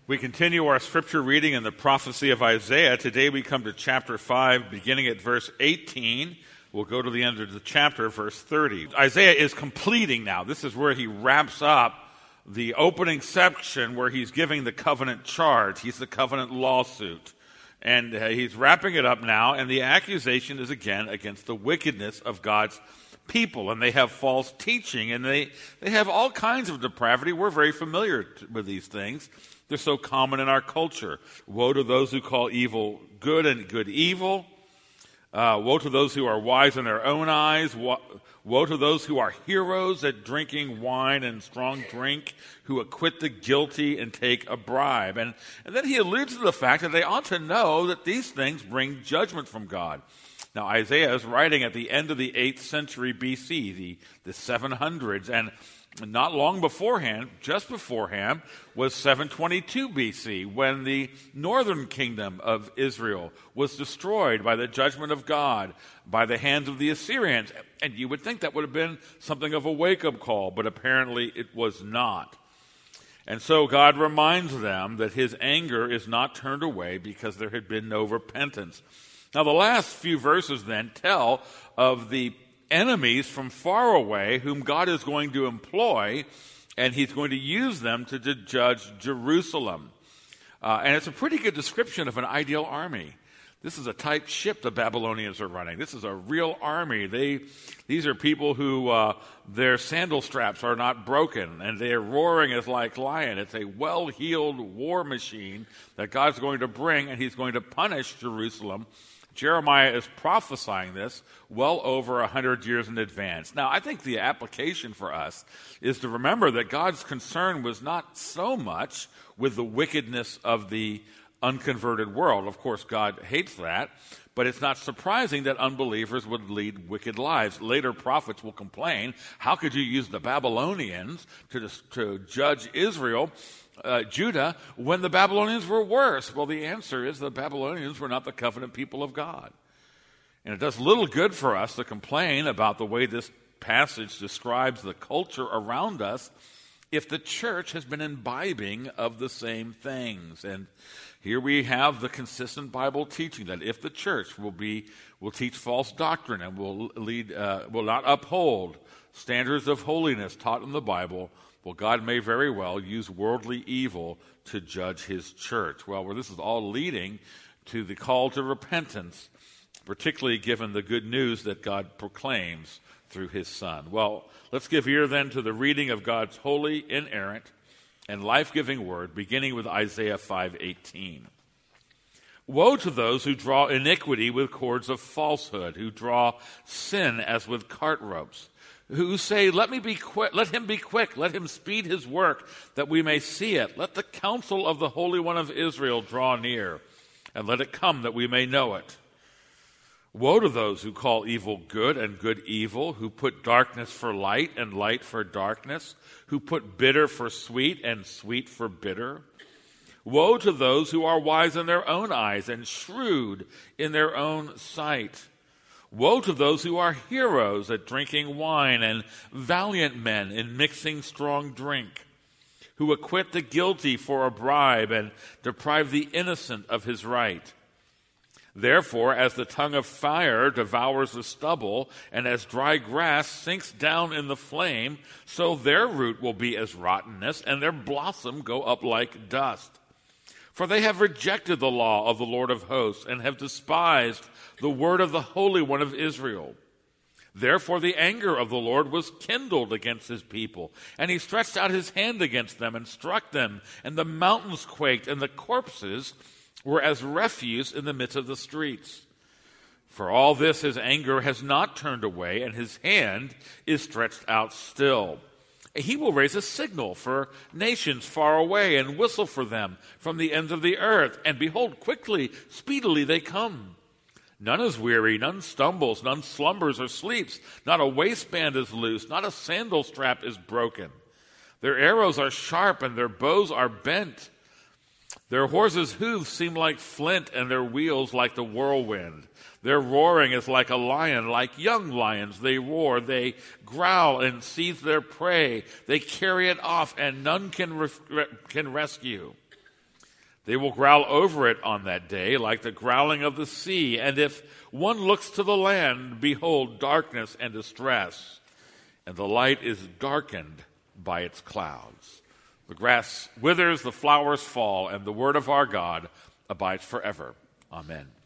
We continue our scripture reading in the prophecy of Isaiah. Today we come to chapter 5, beginning at verse 18. We'll go to the end of the chapter, verse 30. Isaiah is completing now. This is where he wraps up the opening section where he's giving the covenant charge. He's the covenant lawsuit. And he's wrapping it up now, and the accusation is again against the wickedness of God's people. And they have false teaching, and they have all kinds of depravity. We're very familiar with these things. They're so common in our culture. Woe to those who call evil good and good evil. Woe to those who are wise in their own eyes. Woe to those who are heroes at drinking wine and strong drink, who acquit the guilty and take a bribe. And then he alludes to the fact that they ought to know that these things bring judgment from God. Now, Isaiah is writing at the end of the 8th century BC, the 700s, and not long beforehand, just beforehand, was 722 BC, when the northern kingdom of Israel was destroyed by the judgment of God by the hands of the Assyrians. And you would think that would have been something of a wake-up call, but apparently it was not. And so God reminds them that his anger is not turned away because there had been no repentance. Now, the last few verses then tell of the enemies from far away whom God is going to employ, and he's going to use them to judge Jerusalem. And it's a pretty good description of an ideal army. This is a type ship the Babylonians are running. This is a real army. These are people who their sandal straps are not broken, and they're roaring as like lion. It's a well-heeled war machine that God's going to bring, and he's going to punish Jerusalem. Jeremiah is prophesying this well over 100 years in advance. Now, I think the application for us is to remember that God's concern was not so much with the wickedness of the unconverted world. Of course, God hates that, but it's not surprising that unbelievers would lead wicked lives. Later prophets will complain, how could you use the Babylonians to judge Israel, Judah, when the Babylonians were worse? Well, the answer is the Babylonians were not the covenant people of God. And it does little good for us to complain about the way this passage describes the culture around us if the church has been imbibing of the same things. And here we have the consistent Bible teaching that if the church will teach false doctrine and will not uphold standards of holiness taught in the Bible, well, God may very well use worldly evil to judge his church. Well, this is all leading to the call to repentance, particularly given the good news that God proclaims through his Son. Well, let's give ear then to the reading of God's holy, inerrant, and life-giving word, beginning with Isaiah 5:18. Woe to those who draw iniquity with cords of falsehood, who draw sin as with cart ropes, who say, let him be quick, let him speed his work, that we may see it. Let the counsel of the Holy One of Israel draw near, and let it come that we may know it. Woe to those who call evil good and good evil, who put darkness for light and light for darkness, who put bitter for sweet and sweet for bitter. Woe to those who are wise in their own eyes and shrewd in their own sight. Woe to those who are heroes at drinking wine and valiant men in mixing strong drink, who acquit the guilty for a bribe and deprive the innocent of his right. Therefore, as the tongue of fire devours the stubble, and as dry grass sinks down in the flame, so their root will be as rottenness, and their blossom go up like dust. For they have rejected the law of the Lord of hosts, and have despised the word of the Holy One of Israel. Therefore the anger of the Lord was kindled against his people, and he stretched out his hand against them and struck them, and the mountains quaked, and the corpses were as refuse in the midst of the streets. For all this his anger has not turned away, and his hand is stretched out still. He will raise a signal for nations far away, and whistle for them from the ends of the earth. And behold, quickly, speedily they come. None is weary, none stumbles, none slumbers or sleeps. Not a waistband is loose, not a sandal strap is broken. Their arrows are sharp, and their bows are bent. Their horses' hooves seem like flint, and their wheels like the whirlwind. Their roaring is like a lion, like young lions they roar. They growl and seize their prey. They carry it off, and none can rescue. They will growl over it on that day like the growling of the sea. And if one looks to the land, behold, darkness and distress, and the light is darkened by its clouds. The grass withers, the flowers fall, and the word of our God abides forever. Amen.